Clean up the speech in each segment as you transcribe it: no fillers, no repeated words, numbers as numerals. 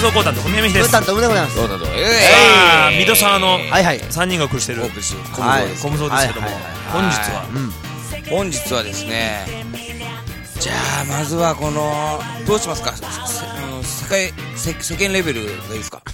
送コータンと小宮美です。 コータンとでございます。 さあ水戸沢の3人がお送りしてるコムゾーですけども、本日はですね、じゃあまずはこのどうしますか、世間レベルがいいですか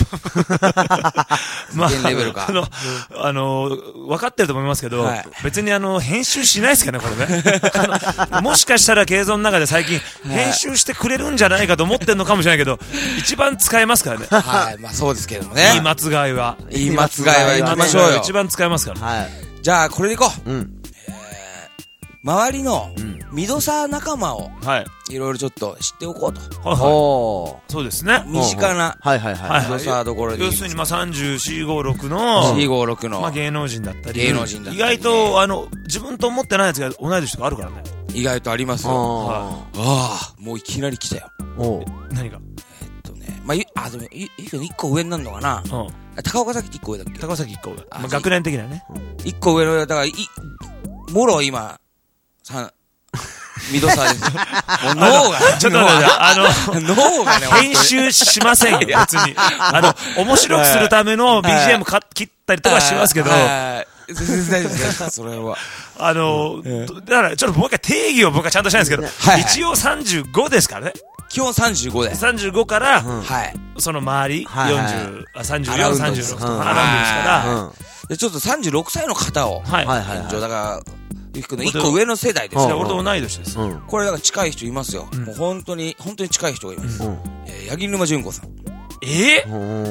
世間レベルか、分かってると思いますけど、別に編集しないですかねこれねもしかしたら映像の中で最近編集してくれるんじゃないかと思ってるのかもしれないけど、一番使えますからね。 はい、まあそうですけどもね、 いい松貝は行きましょうよ。 一番使えますから。 じゃあこれでいこう。周りの水戸沢仲間をいろいろちょっと知っておこうと。 そうですね。 身近な水戸沢どころで、 要するに34、5、6の芸能人だったり、意外と自分と思ってないやつが同い年とかあるからね。 意外とありますよ。ああ、もういきなり来たよ。 何が？ まあでも1個上になるのかな。高岡崎って1個上だっけ？ 高岡崎1個上。学年的なね。 1個上の、だからもろ今水戸沢です。もう脳がちょっと待って、 脳がね、 編集しませんよ、別に。面白くするための BGM 切ったりとかしますけど。 全然大丈夫です、それは。 だから、ちょっともう一回定義を僕はちゃんとしたいんですけど、一応35ですからね。 基本35で。 35から、その周り、34、36とかアラウンドですから、 ちょっと36歳の方を、だから、ゆきくんの1個上の世代ですよ。 俺と同い年です。 これだから近い人いますよ。もう本当に近い人がいます。八木沼純子さん。 八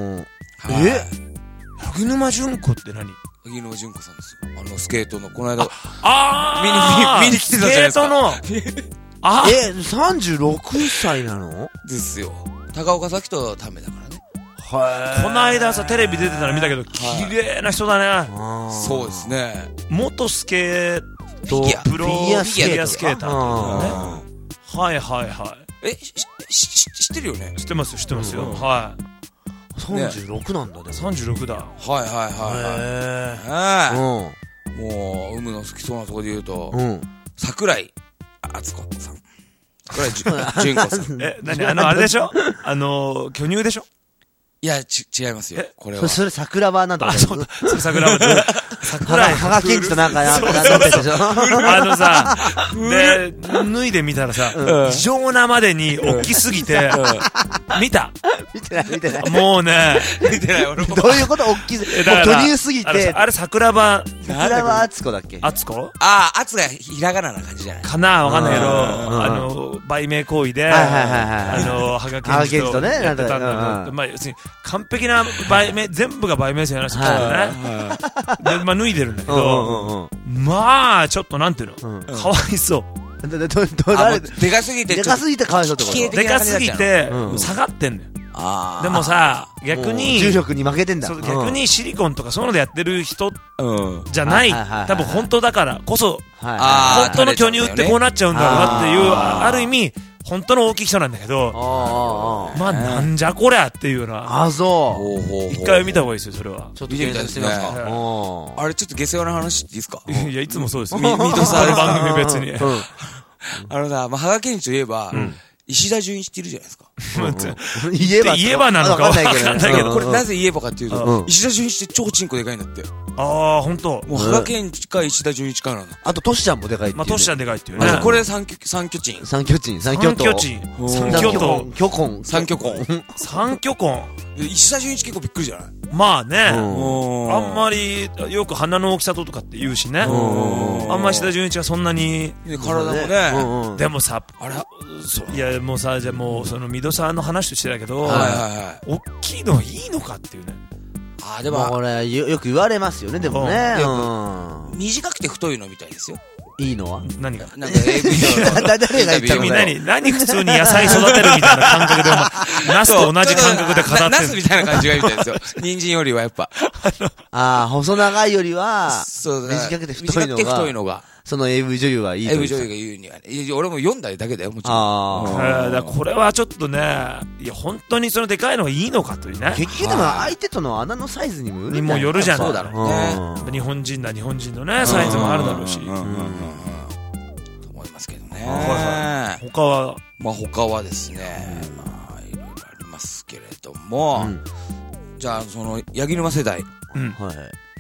木沼純子って何？ 八木沼純子さんですよ。スケートの、この間、見に来てたじゃないですか。 スケートの、 36歳なの？ ですよ。高岡崎とためだからね。 この間さ、テレビ出てたの見たけど、綺麗な人だね。 そうですね。 元スケート、プロフィギュアスケーター。はい。 知ってるよね？ 知ってますよ。はい。 36なんだね。 36だ。 はい。もう、海の好きそうなところで言うと、桜井敦子さん。桜井純子さん。 何あれでしょ？巨乳でしょ？ いや、違いますよ。これは。 それ桜庭なんだ。 それ桜庭。桜井。 羽賀健二となんかやってたでしょ？ さ、で、脱いでみたらさ、異常なまでに大きすぎて、見た？ 見てない。 もうね、 見てない、俺も。 どういうこと？大きすぎて。巨乳すぎて。 あれ桜庭敦子だっけ？ 敦子？ 敦がひらがなな感じじゃないかな？わかんないけど、売名行為で、羽賀健二とやってたんだけど、まあ、要するに、完璧な売名、全部が売名性の話だったよね。で、まあ脱いでるんだけど、まあ、ちょっとなんていうの、かわいそう。 でかすぎてかわいそうってこと？ でかすぎて、下がってんだよ。でもさ、逆に、 重力に負けてんだ。 逆にシリコンとかそういうのでやってる人じゃない、多分本当だからこそ、本当の巨乳ってこうなっちゃうんだろうなっていう、ある意味、本当の大きい人なんだけど、まあなんじゃこりゃっていうような。一回見た方がいいですよ、それは。 ちょっと見てみたいですね。あれちょっと下世話な話っていいですか？ いや、いつもそうです。水戸沢の番組別に。 羽賀健二といえば、石田純一っているじゃないですか。 言えばなのかわかんないけど。 これなぜ言えばかっていうと、石田純一って超チンコでかいんだって。 ほんと。 もう羽賀健二か石田純一かなんだ。 あとトシちゃんもでかいっていう。 まあトシちゃんでかいっていうね。 これ三巨人。 三巨根。 石田純一結構びっくりじゃない？ まあね。あんまり、よく鼻の大きさとかって言うしね。あんまり石田純一はそんなに。 体もね。 でもさ、いやもうさ、じゃあもうその水戸沢の話としてだけど、大きいのいいのかっていうね。 でもこれよく言われますよね、でもね。 短くて太いのみたいですよ。 いいのは何が？ なんか AV 誰が言ったの？ 何普通に野菜育てるみたいな感覚で、ナスと同じ感覚で語ってる。 ナスみたいな感じがいいみたいですよ。人参よりはやっぱ。 細長いよりは、短くて太いのが。その AV 女優はいいと。 AV 女優が言うにはね。俺も読んだだけだよ、もちろん。これはちょっとね、いや、本当にそのでかいのがいいのかというね。 結局でも相手との穴のサイズにもよるじゃん。 そうだろうね。日本人のね、サイズもあるだろうし。と思いますけどね。 他は？ 他はですね、いろいろありますけれども、じゃあ、八木沼世代。 はい。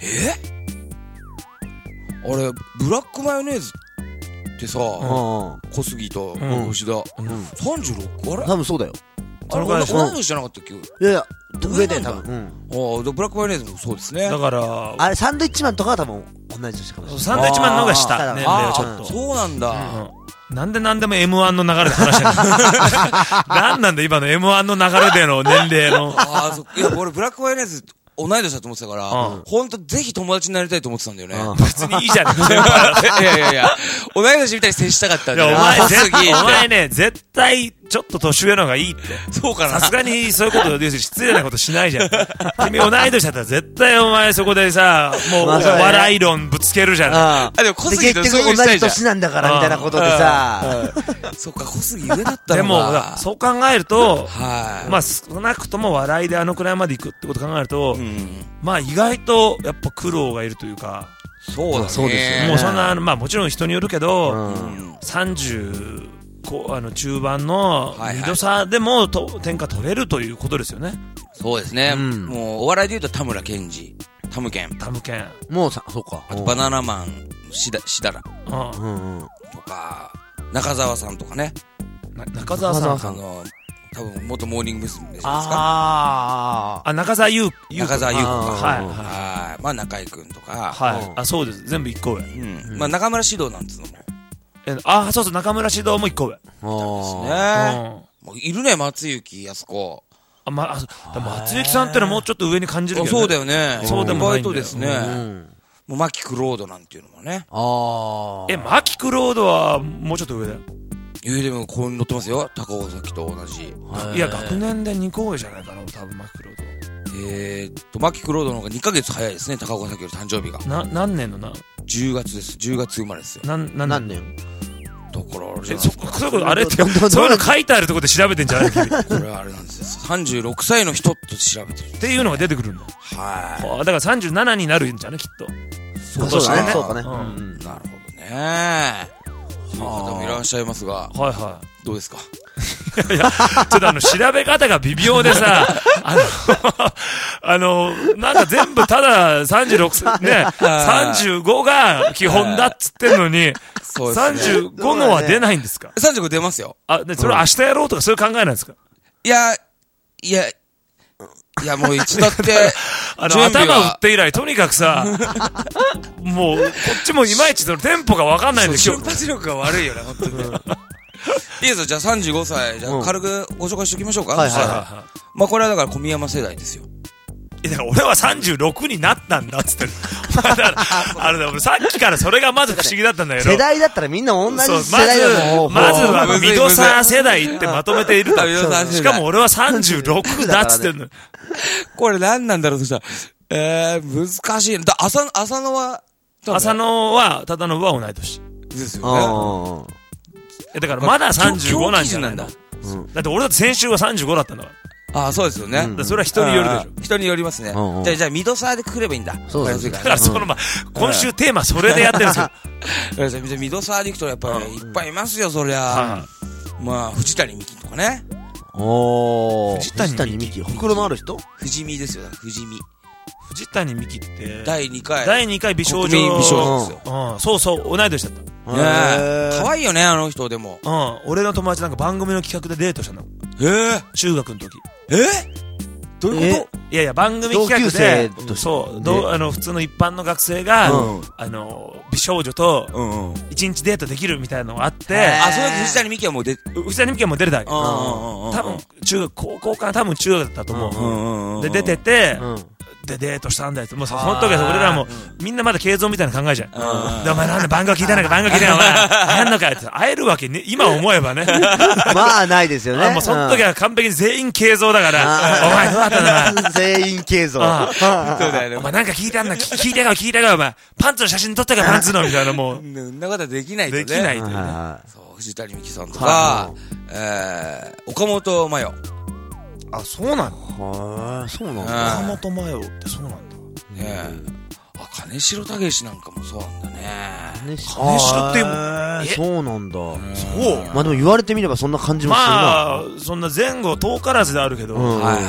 あれ、ブラックマヨネーズってさ、小杉と吉田、36? あれ多分そうだよ。 同い年じゃなかったっけ？ いやいや、上で多分。 ブラックマヨネーズもそうですね。 だから、 あれ、サンドイッチマンとかは多分同じ年かもしれない。 サンドイッチマンの方が下、年齢はちょっと。 そうなんだ。 なんでも M1 の流れで話してるのなんなんだ今の M1 の流れでの年齢の。 いや、俺ブラックマヨネーズ同い年だと思ってたから、ほんとぜひ友達になりたいと思ってたんだよね。 別にいいじゃん。 いや、同い年みたいに接したかったんだよ。 お前ね、絶対、ちょっと年上の方がいいって。 そうかな。 さすがにそういうこと、失礼なことしないじゃん。君同い年だったら絶対お前そこでさ、もう笑い論ぶつけるじゃん。 でも小杉と結局同じ年なんだからみたいなことでさ。 そっか、小杉上だったのか。 でも、そう考えると、まあ少なくとも笑いであのくらいまで行くってこと考えると、まあ意外とやっぱ苦労がいるというか。 そうですよね。 もうそんな、まあもちろん人によるけど、30、中盤の2度差でも天下取れるということですよね。 そうですね。もうお笑いで言うと田村健二、タムケン。 もうそうか。 あとバナナマン、しだら。とか、中澤さんとかね。 中澤さん。 多分元モーニング娘。じゃないですか。中澤優子。 中澤優子か。はい。まあ中井くんとか。 はい。そうです。全部一個上。 まあ中村獅童なんつうのも。 そうそう、中村獅童も一個上。 そうですね。いるね、松雪靖子。 松雪さんってのはもうちょっと上に感じるけど。 そうだよね。 そうでもないんだよ。 ですね。もう牧クロードなんていうのもね。 牧クロードはもうちょっと上だよ。 でもここに載ってますよ。高尾崎と同じ。 いや、学年で2個上じゃないかな、多分、牧クロード。牧クロードの方が2ヶ月早いですね、高尾崎より誕生日が。 何年のな ?10 月です。10月生まれですよ。 何年だから、 そういうこと、あれって、そういうの書いてあるところで調べてんじゃない君。これはあれなんですよ。36歳の人と調べてる。 っていうのが出てくるんだ。 はい。 だから37になるんじゃね、きっと。 そうだね。そうかね。 なるほどね。そういう方もいらっしゃいますが。どうですか？ いや、ちょっと調べ方が微妙でさ、なんか全部ただ36、ね、35が基本だっつってんのに、35のは出ないんですか ？35出ますよ。 それ明日やろうとかそういう考えなんですか？ いや、もういつだって、 頭打って以来、とにかくさ、もう、こっちもいまいちそのテンポがわかんないんですよ。 瞬発力が悪いよね、本当に。いいですよ、じゃあ35歳、じゃあ軽くご紹介しておきましょうか。まあこれはだから小宮山世代ですよ。 だから俺は36になったんだっつってる。さっきからそれがまず不思議だったんだけど。 世代だったらみんな同じ世代だもん。 まずはミドサー世代ってまとめていると。しかも俺は36だっつってんの。 これ何なんだろうとしたら。難しい。浅野はただのは同い年。 ですよね。だからまだ35なんじゃないの？だって俺だって先週は35だったんだから。 そうですよね。 それは人によるでしょ。 人によりますね。じゃあ、ミドサーでくくればいいんだ。 そうです。 だから今週テーマそれでやってるんですよ。ミドサーで行くとやっぱりいっぱいいますよ、そりゃ。まあ、藤谷美紀とかね。 藤谷美紀。ほくろのある人？ 藤見ですよ、藤谷美紀って。 第2 回美少女。 ですよ。 そうそう、同い年だった。 可愛いよね、あの人でも。 俺の友達なんか番組の企画でデートしたの。中学の時。 どういうこと？ いや、番組企画で、普通の一般の学生が、美少女と、一日デートできるみたいなのがあって、 その時藤谷美紀はもう藤谷美紀はもう出れたわけ。多分、高校から多分中学だったと思う。で、出てて、でデートしたんだよ。もうその時は俺らもみんなまだ継続みたいな考えじゃん。でお前なんで番号聞いたのかお前会えんのかって会えるわけね今思えばね。 まあないですよね。 もうその時は完璧に全員継続だから。お前どうだったんだ。 全員継続。 そうだよね。 お前なんか聞いたんだ聞いたかお前パンツの写真撮ったかパンツのみたいなもう。 そんなことはできないとね。 できないとね。 そう藤谷美紀さんとか岡本真代。 そうなの？そうなんだ。岡本真代ってそうなんだ。 金城武なんかもそうなんだね。 金城ってそうなんだ。 そう。 まあでも言われてみればそんな感じもするな。 まあ、そんな前後遠からずであるけど。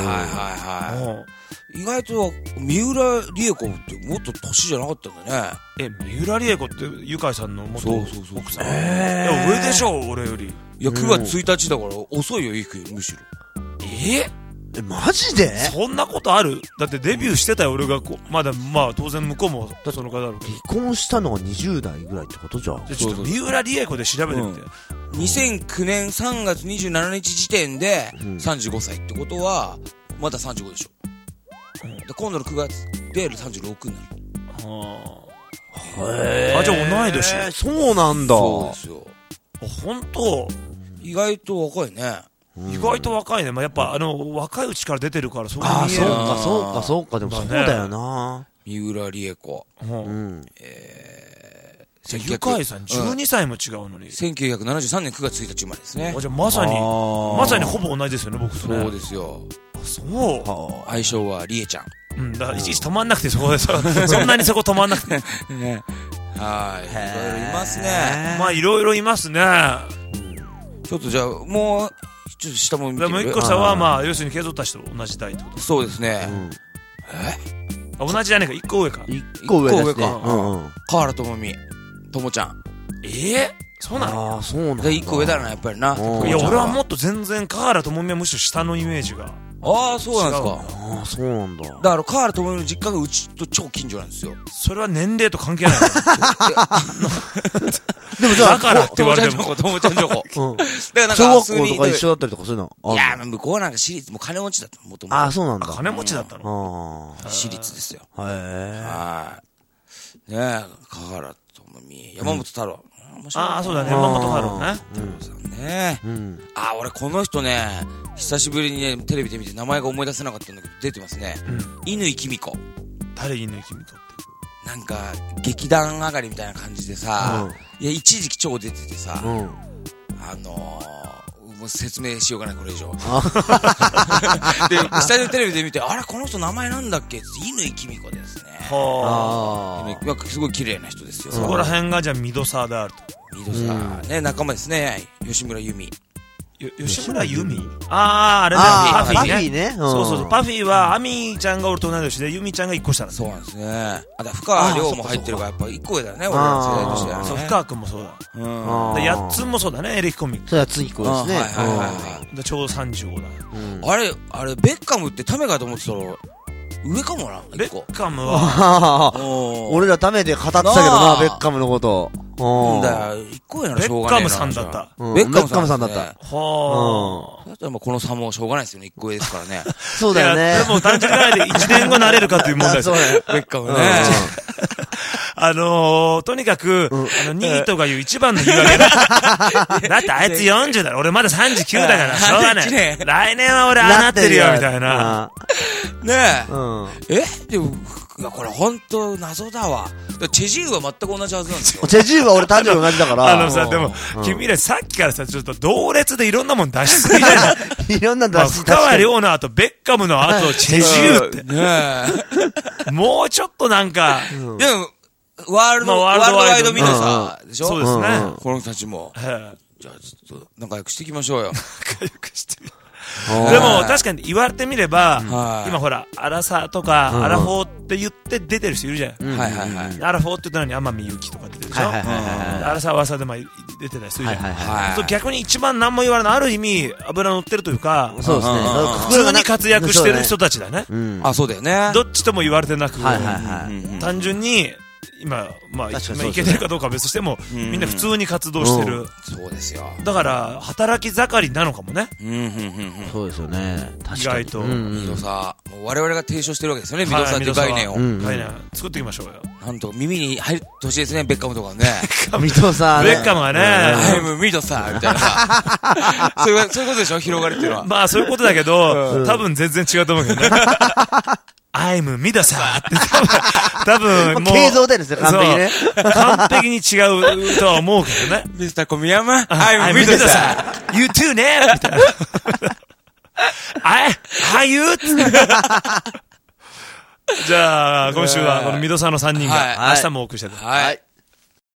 意外と、三浦理恵子ってもっと年じゃなかったんだね。 三浦理恵子ってゆかいさんの元奥さん。上でしょ、俺より。 いや、9月1日だから遅いよ、いくよ、むしろ。 マジでそんなことある？だってデビューしてたよ、俺がまだ、まあ当然向こうもその方だろうけど。 離婚したのが20代ぐらいってことじゃん。 ちょっと三浦理恵子で調べてみて。 2009年3月27日時点で35歳ってことは、まだ35でしょ。で今度の9月で36になる。じゃあ同い年。 そうなんだ。 そうですよ。 本当。 意外と若いね。 意外と若いね。まあ、やっぱ若いうちから出てるからそう見える。 そうか、でもそうだよな。 三浦理恵子。 ゆかいさん12歳も違うのに。 1973年9月1日生まれですね。 じゃあまさにほぼ同じですよね、僕とね。 そうですよ。 そう。 愛称は理恵ちゃん。 だからいちいち止まんなくてそこでそんなにそこ止まんなくて。 はい。いろいろいますね。 まあいろいろいますね。 ちょっとじゃあ、もう、ちょっと下も見てみる。 でも一個下はまあ、要するにケイゾッタ氏と同じ代ってこと？ そうですね。 同じじゃねえか、一個上か。 一個上ですね。 河原智美、ともちゃん。 そうなの？ そうなんだ。 一個上だな、やっぱりな。 いや、俺はもっと全然河原智美はむしろ下のイメージが。 そうなんですか。 そうなんだ。 だから河原智美の実家がうちと超近所なんですよ。 それは年齢と関係ない。 でもじゃあ、 だからって言われても。 ともちゃん情報。だからなんか、 小学校とか一緒だったりとかそういうの。 いや、向こうなんか私立、もう金持ちだったの、もともと。 そうなんだ。 金持ちだったの？ 私立ですよ。 はい。 ねえ、河原智美、山本太郎。 そうだね、山本太郎ね。 ね俺この人ね、久しぶりにね、テレビで見て名前が思い出せなかったんだけど、出てますね。乾きみ子。 誰乾きみ子って？ なんか、劇団上がりみたいな感じでさ、いや、一時期超出ててさ、もう説明しようがない、これ以上。で、スタジオテレビで見て、あれ、この人名前なんだっけって、乾きみ子ですね。すごい綺麗な人ですよ。 そこら辺がじゃあミドサーであると。 ミドサーね、仲間ですね。吉村由美。 吉村由美？あれね、パフィーね。そう。パフィーは、アミちゃんが俺と同い年で、由美ちゃんが1個下だ。 そうなんですね。深川亮も入ってるから、やっぱ1個上だね、俺らの世代としてはね。 そう、深川くんもそうだ。やっつんもそうだね、エレキコミック。 そう、やっつん1個ですね。 ちょうど35だ。 あれ、ベッカムってタメかと思ってたら、上かもな、 ベッカムは。 俺らタメで語ってたけどな、ベッカムのこと。 なんだよ、一個上ならしょうがないな。 ベッカムさんだった。 ベッカムさんだった。 だったらこの差もしょうがないですよね、一個上ですからね。 そうだよね。 でも単純にで1年後なれるかという問題です。 ベッカムね。 とにかく、ニートが言う一番の言い訳だ。だってあいつ40だろ。俺まだ39だから、しょうがない。来年は俺なってるよ、みたいな。 ねえ。でも、これほんと謎だわ。チェジーは全く同じはずなんですよ。 チェジーは俺誕生日同じだから。 でも、君らさっきからさ、ちょっと同列でいろんなもん出しすぎじゃない。 いろんな出しすぎ。 深川亮の後、ベッカムの後、チェジーって。もうちょっとなんか。 でも、ワールドワイドミドサーでしょ？ そうですね。 この人たちも。じゃあちょっと、仲良くしていきましょうよ。 仲良くしてみよう。でも確かに言われてみれば、今ほら、アラサーとか、アラフォーって言って出てる人いるじゃん。アラフォーって言ったのに天海祐希とか出てるでしょ。アラサーはアラサーで出てたりするじゃん。逆に一番何も言われない、ある意味油乗ってるというか、 そうですね。 普通に活躍してる人たちだね。 そうだよね。 どっちとも言われてなく、単純に、今いけてるかどうかは別としても、みんな普通に活動してる。 そうですよ。 だから、働き盛りなのかもね。 そうですよね。 意外と。 ミドサー。我々が提唱してるわけですよね、ミドサーって概念を。 概念作っていきましょうよ。 なんと耳に入ってほしいですね、ベッカムとかね。 ミドサー。 ベッカムはね。 I'm ミドサーみたいなさ。そういうことでしょ、広がりっていうのは。 まあそういうことだけど、多分全然違うと思うけどね。I'm ミドサーって多分もう。 形像でですよ、完璧ね。 完璧に違うとは思うけどね。 ミスター小宮山 I'm ミドサー You too ねみたいな。Are you? じゃあ、今週はこのミドサーの3人が明日もお送りしてる。 はい。